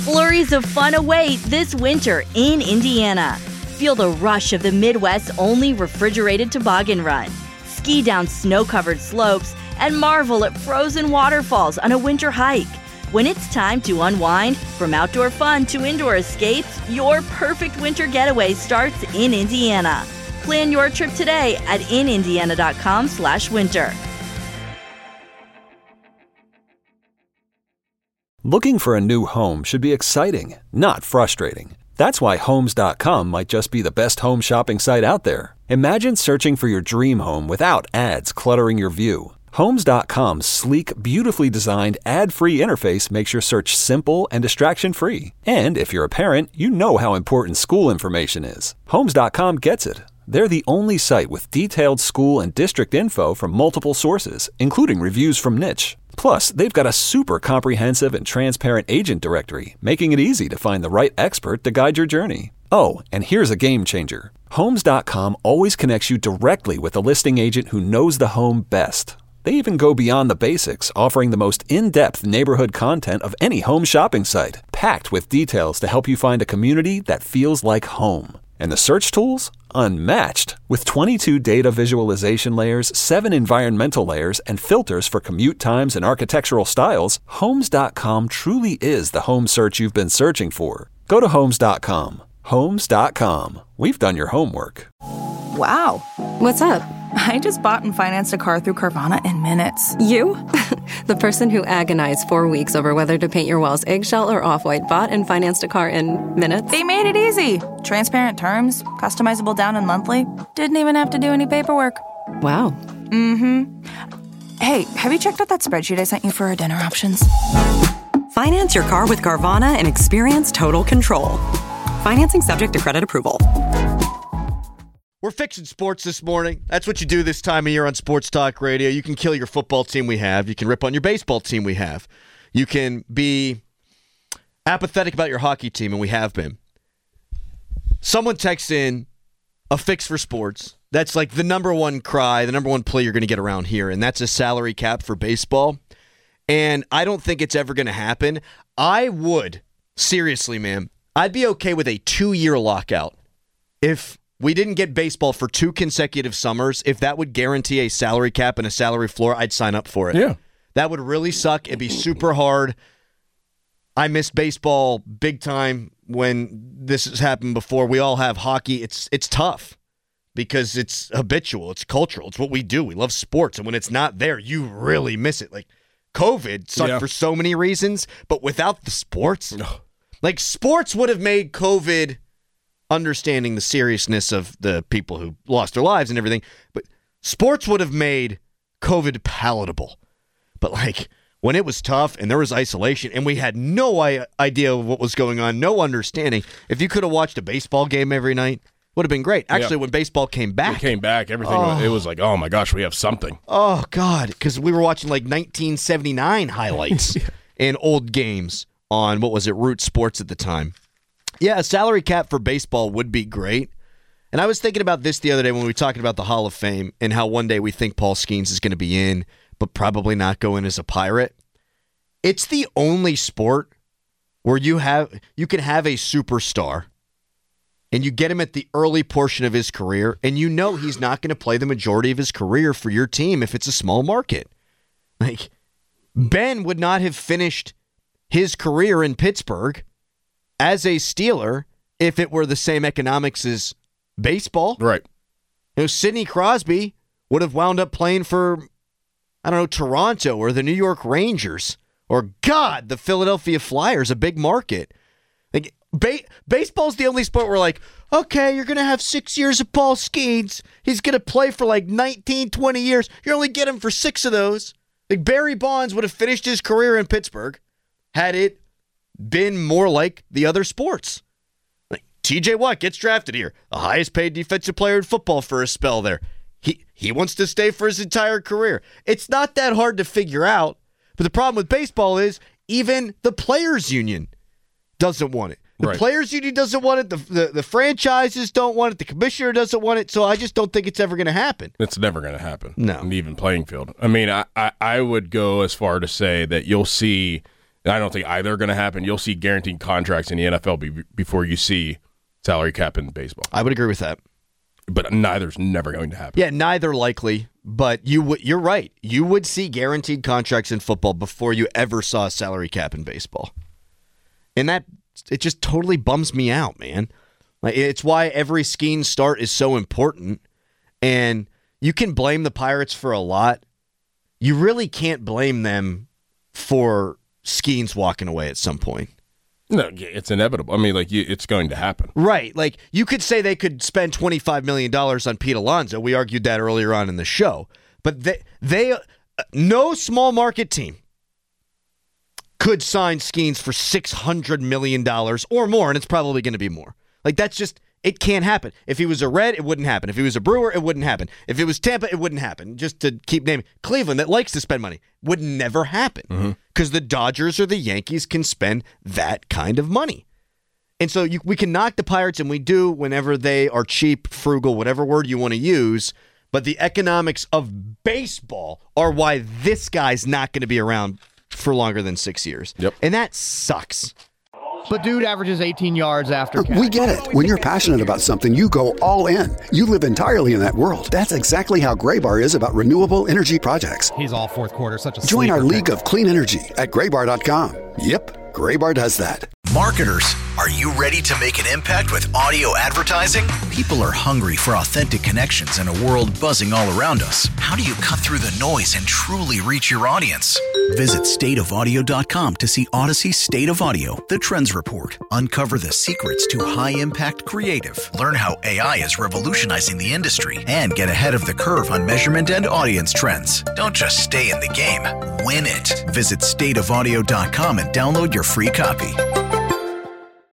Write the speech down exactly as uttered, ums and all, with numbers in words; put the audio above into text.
Flurries of fun await this winter in Indiana. Feel the rush of the Midwest's only refrigerated toboggan run. Ski down snow-covered slopes and marvel at frozen waterfalls on a winter hike. When it's time to unwind, from outdoor fun to indoor escapes, your perfect winter getaway starts in Indiana. Plan your trip today at in indiana dot com slash winter. Looking for a new home should be exciting, not frustrating. That's why Homes dot com might just be the best home shopping site out there. Imagine searching for your dream home without ads cluttering your view. Homes dot com's sleek, beautifully designed, ad-free interface makes your search simple and distraction-free. And if you're a parent, you know how important school information is. Homes dot com gets it. They're the only site with detailed school and district info from multiple sources, including reviews from Niche. Plus, they've got a super comprehensive and transparent agent directory, making it easy to find the right expert to guide your journey. Oh, and here's a game changer. Homes dot com always connects you directly with a listing agent who knows the home best. They even go beyond the basics, offering the most in-depth neighborhood content of any home shopping site, packed with details to help you find a community that feels like home. And the search tools? Unmatched. With twenty-two data visualization layers, seven environmental layers, and filters for commute times and architectural styles, Homes dot com truly is the home search you've been searching for. Go to Homes dot com. Homes dot com. We've done your homework. Wow. What's up? I just bought and financed a car through Carvana in minutes. You? The person who agonized four weeks over whether to paint your walls eggshell or off-white bought and financed a car in minutes? They made it easy. Transparent terms, customizable down and monthly. Didn't even have to do any paperwork. Wow. Mm-hmm. Hey, have you checked out that spreadsheet I sent you for our dinner options? Finance your car with Carvana and experience total control. Financing subject to credit approval. We're fixing sports this morning. That's what you do this time of year on Sports Talk Radio. You can kill your football team we have. You can rip on your baseball team we have. You can be apathetic about your hockey team, and we have been. Someone texts in a fix for sports. That's like the number one cry, the number one play you're going to get around here, and that's a salary cap for baseball. And I don't think it's ever going to happen. I would, seriously, man, I'd be okay with a two-year lockout if we didn't get baseball for two consecutive summers. If that would guarantee a salary cap and a salary floor, I'd sign up for it. Yeah. That would really suck. It'd be super hard. I miss baseball big time when this has happened before. We all have hockey. It's it's tough because it's habitual. It's cultural. It's what we do. We love sports. And when it's not there, you really miss it. Like COVID sucked Yeah. for so many reasons, but without the sports, like sports would have made COVID, understanding the seriousness of the people who lost their lives and everything, but sports would have made COVID palatable. But like when it was tough and there was isolation and we had no I- idea of what was going on, no understanding, if you could have watched a baseball game every night, would have been great. Actually, Yeah. when baseball came back. It came back. Everything, Oh. was, it was like, oh my gosh, we have something. Oh, God, because we were watching like nineteen seventy-nine highlights in old games on, what was it, Root Sports at the time. Yeah, a salary cap for baseball would be great. And I was thinking about this the other day when we were talking about the Hall of Fame and how one day we think Paul Skeens is going to be in, but probably not go in as a Pirate. It's the only sport where you have you can have a superstar and you get him at the early portion of his career, and you know he's not going to play the majority of his career for your team if it's a small market. Like, Ben would not have finished his career in Pittsburgh as a Steeler if it were the same economics as baseball. Right. You know, Sidney Crosby would have wound up playing for, I don't know, Toronto or the New York Rangers or, God, the Philadelphia Flyers, a big market. Like, ba- baseball's the only sport where, like, okay, you're going to have six years of Paul Skeens. He's going to play for like nineteen, twenty years. You only get him for six of those. Like, Barry Bonds would have finished his career in Pittsburgh had it been more like the other sports. Like T J Watt gets drafted here, the highest paid defensive player in football for a spell there. He he wants to stay for his entire career. It's not that hard to figure out, but the problem with baseball is even the players' union doesn't want it. The Right. players' union doesn't want it. The, the the franchises don't want it. The commissioner doesn't want it. So I just don't think it's ever going to happen. It's never going to happen. No. An even playing field. I mean, I, I, I would go as far to say that you'll see And I don't think either are going to happen. You'll see guaranteed contracts in the N F L be, before you see salary cap in baseball. I would agree with that. But neither's never going to happen. Yeah, neither likely. But you w- you're right. You would see guaranteed contracts in football before you ever saw a salary cap in baseball. And that, it just totally bums me out, man. Like, it's why every Skeens start is so important. And you can blame the Pirates for a lot. You really can't blame them for Skeens walking away at some point. No, it's inevitable. I mean, like, you, it's going to happen. Right. Like, you could say they could spend twenty-five million dollars on Pete Alonso. We argued that earlier on in the show. But they, they uh, no small market team could sign Skeens for six hundred million dollars or more, and it's probably going to be more. Like, that's just, it can't happen. If he was a Red, it wouldn't happen. If he was a Brewer, it wouldn't happen. If it was Tampa, it wouldn't happen. Just to keep naming. Cleveland, that likes to spend money, would never happen because mm-hmm. the Dodgers or the Yankees can spend that kind of money. And so you, we can knock the Pirates, and we do whenever they are cheap, frugal, whatever word you want to use, but the economics of baseball are why this guy's not going to be around for longer than six years. Yep. And that sucks. But dude averages eighteen yards after catch. We get it. When you're passionate about something, you go all in. You live entirely in that world. That's exactly how Graybar is about renewable energy projects. He's all fourth quarter, such a Join our sleeper league pick. of clean energy at graybar dot com. Yep, Graybar does that. Marketers, are you ready to make an impact with audio advertising? People are hungry for authentic connections in a world buzzing all around us. How do you cut through the noise and truly reach your audience? Visit state of audio dot com to see Odyssey State of Audio, the Trends Report. Uncover the secrets to high-impact creative. Learn how A I is revolutionizing the industry and get ahead of the curve on measurement and audience trends. Don't just stay in the game, win it. Visit state of audio dot com and download your free copy.